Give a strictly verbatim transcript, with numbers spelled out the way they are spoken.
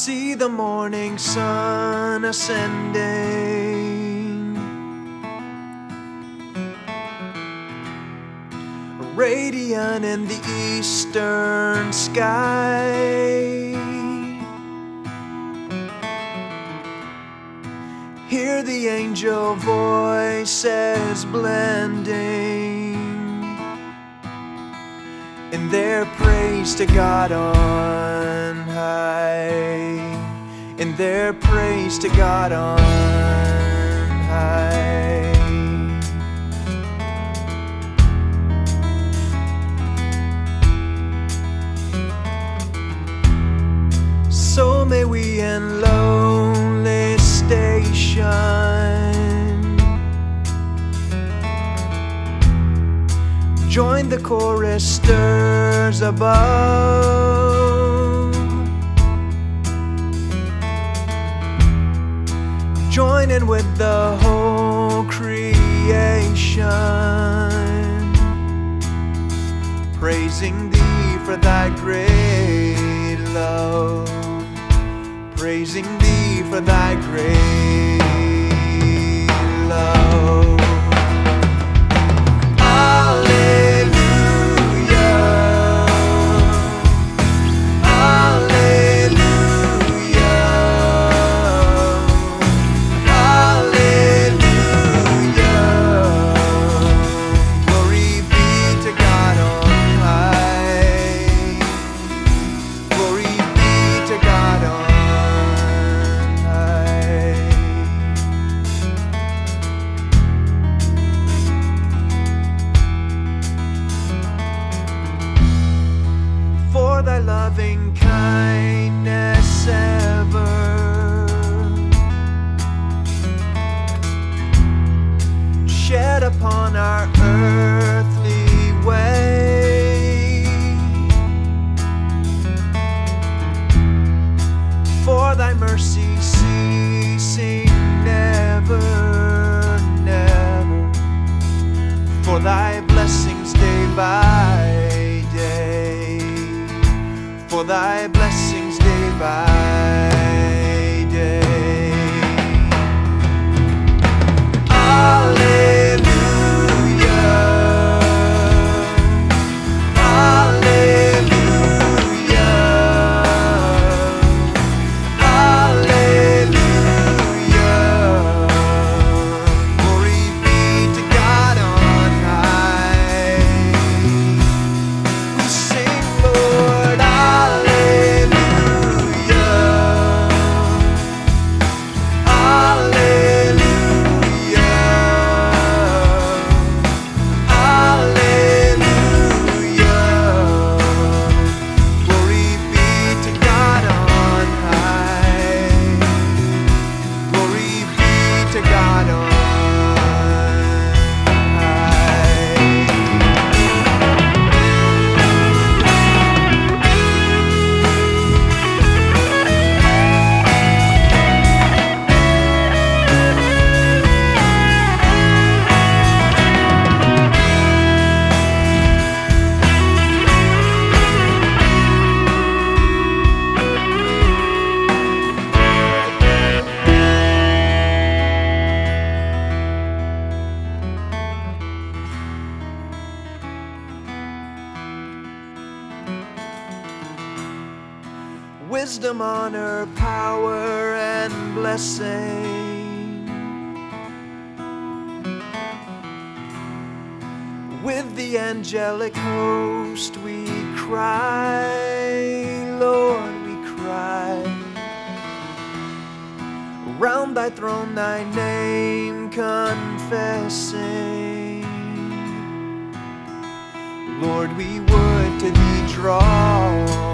see the morning sun ascending, radiant in the eastern sky. Hear the angel voices blending in their praise to God on high, in their praise to God on high. So may we in lonely station join the choristers above, join in with the whole creation, praising Thee for Thy great love, praising Thee for Thy great love. Thy loving kindness ever shed upon our earthly way, for Thy mercy ceasing never, never, for Thy blessings day by for Thy blessings day by day. Alleluia, alleluia, alleluia. Glory be to God on high. We sing, Lord, wisdom, honor, power, and blessing, with the angelic host we cry, Lord, we cry. Around Thy throne Thy name confessing, Lord, we would to Thee draw.